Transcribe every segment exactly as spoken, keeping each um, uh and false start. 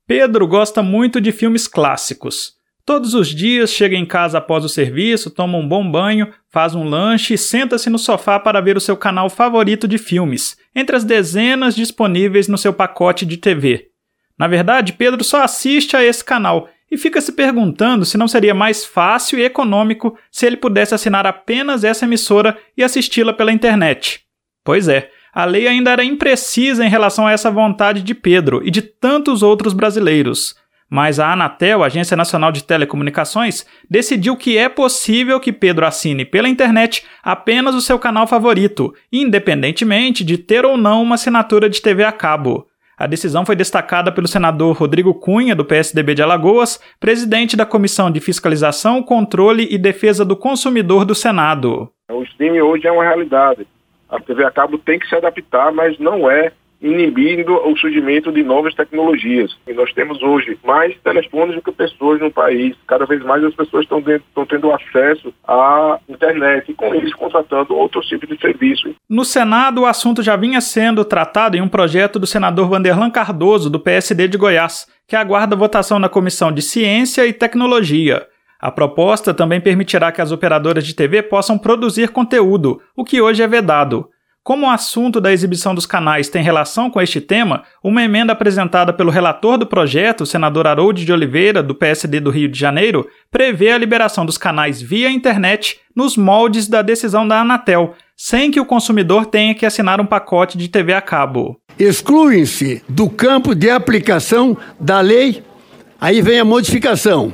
Pedro gosta muito de filmes clássicos. Todos os dias chega em casa após o serviço, toma um bom banho, faz um lanche e senta-se no sofá para ver o seu canal favorito de filmes, entre as dezenas disponíveis no seu pacote de T V. Na verdade, Pedro só assiste a esse canal e fica se perguntando se não seria mais fácil e econômico se ele pudesse assinar apenas essa emissora e assisti-la pela internet. Pois é, a lei ainda era imprecisa em relação a essa vontade de Pedro e de tantos outros brasileiros. Mas a Anatel, Agência Nacional de Telecomunicações, decidiu que é possível que Pedro assine pela internet apenas o seu canal favorito, independentemente de ter ou não uma assinatura de T V a cabo. A decisão foi destacada pelo senador Rodrigo Cunha, do P S D B de Alagoas, presidente da Comissão de Fiscalização, Controle e Defesa do Consumidor do Senado. O streaming hoje é uma realidade. A T V a cabo tem que se adaptar, mas não é inibindo o surgimento de novas tecnologias. E nós temos hoje mais telefones do que pessoas no país. Cada vez mais as pessoas estão, dentro, estão tendo acesso à internet e com isso contratando outros tipos de serviço. No Senado, o assunto já vinha sendo tratado em um projeto do senador Wanderlan Cardoso, do P S D de Goiás, que aguarda votação na Comissão de Ciência e Tecnologia. A proposta também permitirá que as operadoras de T V possam produzir conteúdo, o que hoje é vedado. Como o assunto da exibição dos canais tem relação com este tema, uma emenda apresentada pelo relator do projeto, o senador Harold de Oliveira, do P S D do Rio de Janeiro, prevê a liberação dos canais via internet nos moldes da decisão da Anatel, sem que o consumidor tenha que assinar um pacote de T V a cabo. Excluem-se do campo de aplicação da lei, aí vem a modificação,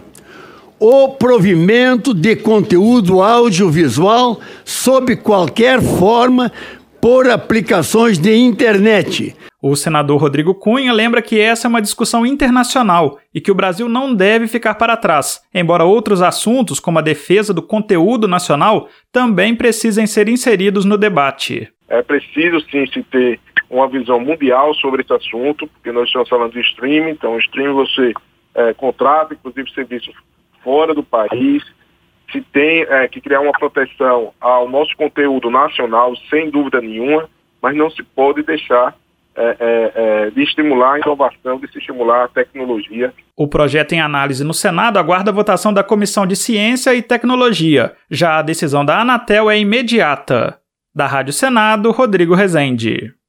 o provimento de conteúdo audiovisual sob qualquer forma por aplicações de internet. O senador Rodrigo Cunha lembra que essa é uma discussão internacional e que o Brasil não deve ficar para trás, embora outros assuntos, como a defesa do conteúdo nacional, também precisem ser inseridos no debate. É preciso, sim, se ter uma visão mundial sobre esse assunto, porque nós estamos falando de streaming, então streaming você é, contrata, inclusive, serviços fora do país. Se tem é, que criar uma proteção ao nosso conteúdo nacional, sem dúvida nenhuma, mas não se pode deixar é, é, é, de estimular a inovação, de se estimular a tecnologia. O projeto em análise no Senado aguarda a votação da Comissão de Ciência e Tecnologia. Já a decisão da Anatel é imediata. Da Rádio Senado, Rodrigo Rezende.